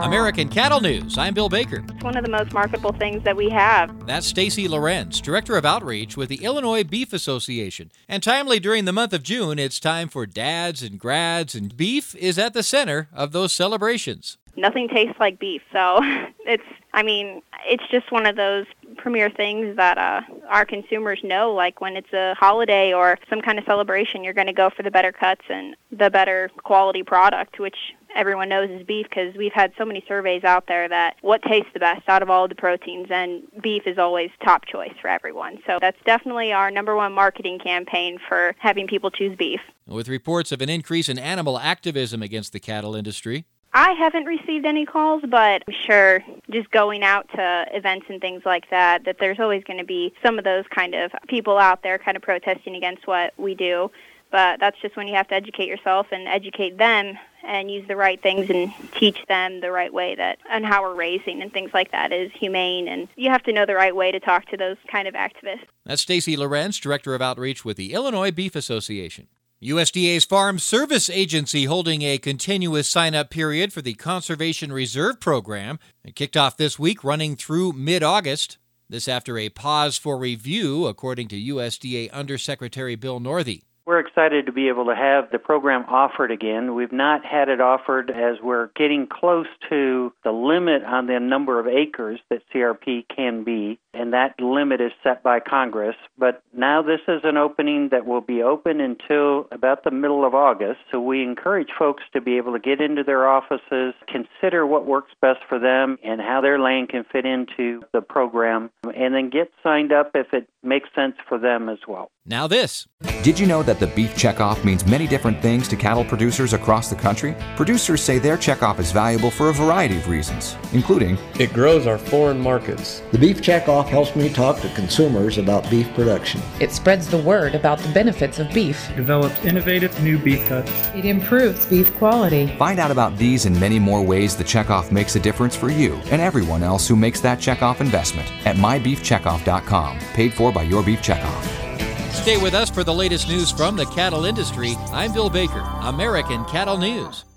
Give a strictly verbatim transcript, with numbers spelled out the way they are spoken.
American Cattle News. I'm Bill Baker. It's one of the most marketable things that we have. That's Stacy Lorenz, Director of Outreach with the Illinois Beef Association. And timely during the month of June, it's time for dads and grads, and beef is at the center of those celebrations. Nothing tastes like beef, so it's, I mean, it's just one of those premier things that uh, our consumers know, like when it's a holiday or some kind of celebration, you're going to go for the better cuts and the better quality product, which everyone knows is beef, because we've had so many surveys out there that what tastes the best out of all of the proteins, and beef is always top choice for everyone. So that's definitely our number one marketing campaign for having people choose beef. With reports of an increase in animal activism against the cattle industry, I haven't received any calls, but I'm sure just going out to events and things like that, that there's always going to be some of those kind of people out there kind of protesting against what we do. But that's just when you have to educate yourself and educate them and use the right things and teach them the right way that and how we're raising and things like that is humane. And you have to know the right way to talk to those kind of activists. That's Stacy Lorenz, Director of Outreach with the Illinois Beef Association. U S D A's Farm Service Agency holding a continuous sign-up period for the Conservation Reserve Program. It kicked off this week, running through mid-August. This after a pause for review, according to U S D A Undersecretary Bill Northey. We're excited to be able to have the program offered again. We've not had it offered as we're getting close to the limit on the number of acres that C R P can be, and that limit is set by Congress. But now this is an opening that will be open until about the middle of August, so we encourage folks to be able to get into their offices, consider what works best for them and how their land can fit into the program, and then get signed up if it makes sense for them as well. Now this. Did you know that the beef checkoff means many different things to cattle producers across the country? Producers say their checkoff is valuable for a variety of reasons, including it grows our foreign markets. The beef checkoff helps me talk to consumers about beef production. It spreads the word about the benefits of beef. Develops innovative new beef cuts. It improves beef quality. Find out about these and many more ways the checkoff makes a difference for you and everyone else who makes that checkoff investment at my beef checkoff dot com, paid for by Your Beef Checkoff. Stay with us for the latest news from the cattle industry. I'm Bill Baker, American Cattle News.